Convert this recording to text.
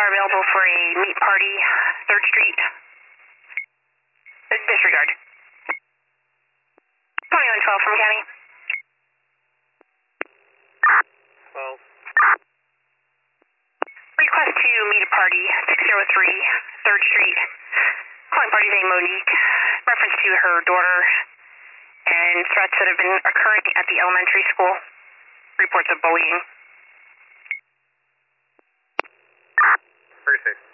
car available for a meet party, 3rd Street. Disregard. 2112 from County. 12. Request to meet a party, 603 3rd Street. Calling party name Monique. Reference to her daughter and threats that have been occurring at the elementary school. Reports of bullying. 36.